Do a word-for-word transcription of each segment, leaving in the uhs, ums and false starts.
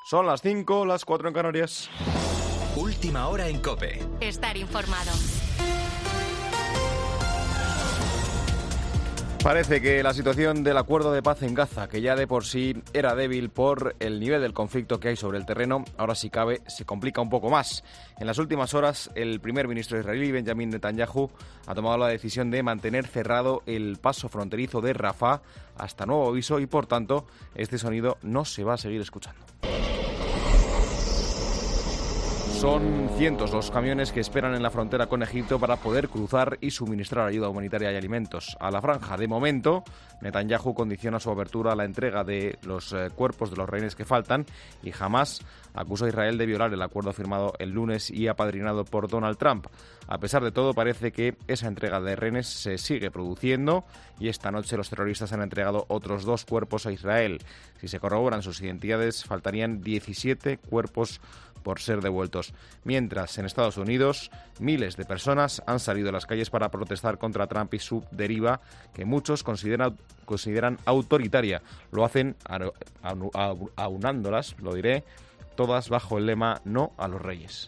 Son las cinco, las cuatro en Canarias. Última hora en COPE. Estar informado. Parece que la situación del acuerdo de paz en Gaza, que ya de por sí era débil por el nivel del conflicto que hay sobre el terreno, ahora si cabe se complica un poco más. En las últimas horas, el primer ministro israelí, Benjamin Netanyahu, ha tomado la decisión de mantener cerrado el paso fronterizo de Rafah hasta nuevo aviso y, por tanto, este sonido no se va a seguir escuchando. Son cientos los camiones que esperan en la frontera con Egipto para poder cruzar y suministrar ayuda humanitaria y alimentos a la franja. De momento, Netanyahu condiciona su apertura a la entrega de los eh, cuerpos de los rehenes que faltan y jamás acusa a Israel de violar el acuerdo firmado el lunes y apadrinado por Donald Trump. A pesar de todo, parece que esa entrega de rehenes se sigue produciendo y esta noche los terroristas han entregado otros dos cuerpos a Israel. Si se corroboran sus identidades, faltarían diecisiete cuerpos por ser devueltos. Mientras, en Estados Unidos, miles de personas han salido a las calles para protestar contra Trump y su deriva, que muchos consideran, consideran autoritaria. Lo hacen aunándolas, lo diré, todas bajo el lema "No a los reyes".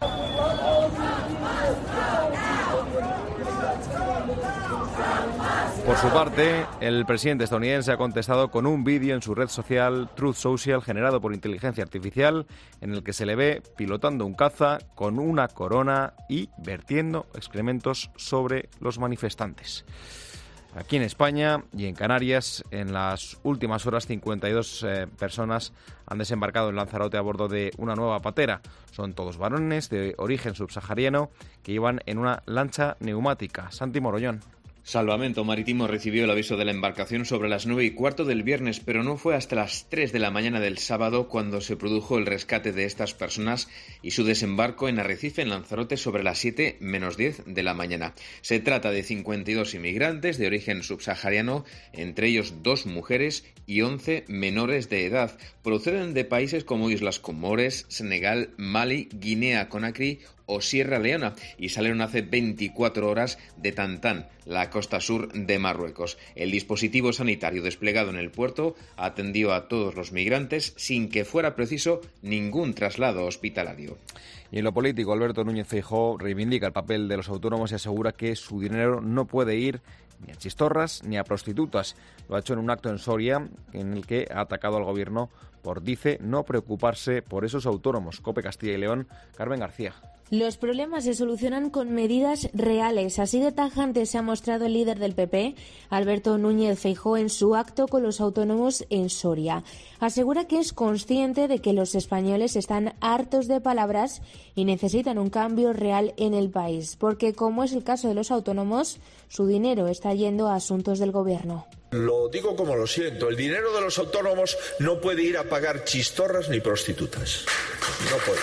Por su parte, el presidente estadounidense ha contestado con un vídeo en su red social Truth Social generado por inteligencia artificial en el que se le ve pilotando un caza con una corona y vertiendo excrementos sobre los manifestantes. Aquí en España y en Canarias, en las últimas horas, cincuenta y dos eh, personas han desembarcado en Lanzarote a bordo de una nueva patera. Son todos varones de origen subsahariano que iban en una lancha neumática. Santi Morollón. Salvamento Marítimo recibió el aviso de la embarcación sobre las nueve y cuarto del viernes, pero no fue hasta las tres de la mañana del sábado cuando se produjo el rescate de estas personas y su desembarco en Arrecife, en Lanzarote, sobre las siete menos diez de la mañana. Se trata de cincuenta y dos inmigrantes de origen subsahariano, entre ellos dos mujeres y once menores de edad. Proceden de países como Islas Comores, Senegal, Mali, Guinea-Conakry o Sierra Leona y salieron hace veinticuatro horas de Tantán, la costa sur de Marruecos. El dispositivo sanitario desplegado en el puerto atendió a todos los migrantes sin que fuera preciso ningún traslado hospitalario. Y en lo político, Alberto Núñez Feijóo reivindica el papel de los autónomos y asegura que su dinero no puede ir ni a chistorras ni a prostitutas. Lo ha hecho en un acto en Soria en el que ha atacado al gobierno por, dice, no preocuparse por esos autónomos. COPE Castilla y León, Carmen García. Los problemas se solucionan con medidas reales. Así de tajante se ha mostrado el líder del P P, Alberto Núñez Feijóo, en su acto con los autónomos en Soria. Asegura que es consciente de que los españoles están hartos de palabras y necesitan un cambio real en el país, porque, como es el caso de los autónomos, su dinero está yendo a asuntos del gobierno. Lo digo como lo siento, el dinero de los autónomos no puede ir a pagar chistorras ni prostitutas. No puede.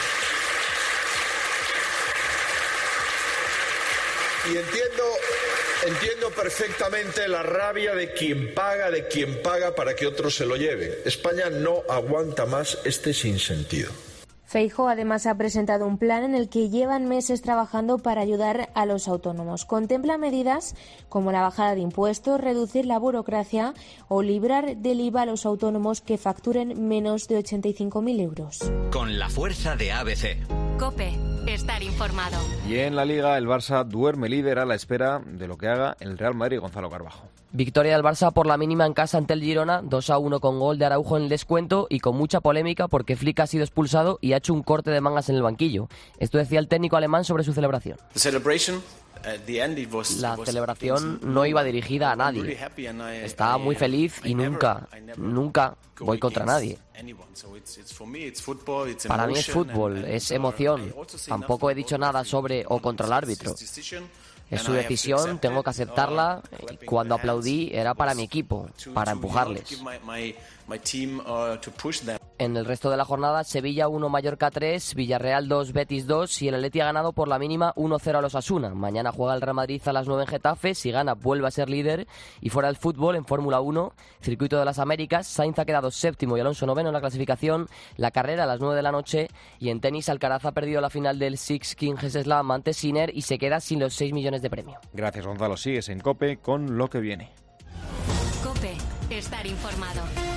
Y entiendo, entiendo perfectamente la rabia de quien paga, de quien paga para que otro se lo lleve. España no aguanta más este sinsentido. Feijóo además ha presentado un plan en el que llevan meses trabajando para ayudar a los autónomos. Contempla medidas como la bajada de impuestos, reducir la burocracia o librar del I V A a los autónomos que facturen menos de ochenta y cinco mil euros. Con la fuerza de A B C. COPE. Estar informado. Y en la Liga, el Barça duerme líder a la espera de lo que haga el Real Madrid. Gonzalo Carbajo. Victoria del Barça por la mínima en casa ante el Girona, dos a uno con gol de Araujo en el descuento y con mucha polémica porque Flick ha sido expulsado y ha hecho un corte de mangas en el banquillo. Esto decía el técnico alemán sobre su celebración. La celebración no iba dirigida a nadie. Estaba muy feliz y nunca, nunca voy contra nadie. Para mí es fútbol, es emoción. Tampoco he dicho nada sobre o contra el árbitro. Es su decisión, tengo que aceptarla. Cuando aplaudí era para mi equipo, para empujarles. En el resto de la jornada, Sevilla uno, Mallorca tres, Villarreal dos, Betis dos y el Atleti ha ganado por la mínima uno cero a los Osasuna. Mañana juega el Real Madrid a las nueve en Getafe, si gana vuelve a ser líder. Y fuera del fútbol, en Fórmula uno, Circuito de las Américas, Sainz ha quedado séptimo y Alonso noveno en la clasificación, la carrera a las nueve de la noche. Y en tenis, Alcaraz ha perdido la final del Six Kings Slam ante Sinner y se queda sin los seis millones de premio. Gracias, Gonzalo. Sigues en COPE con lo que viene. COPE. Estar informado.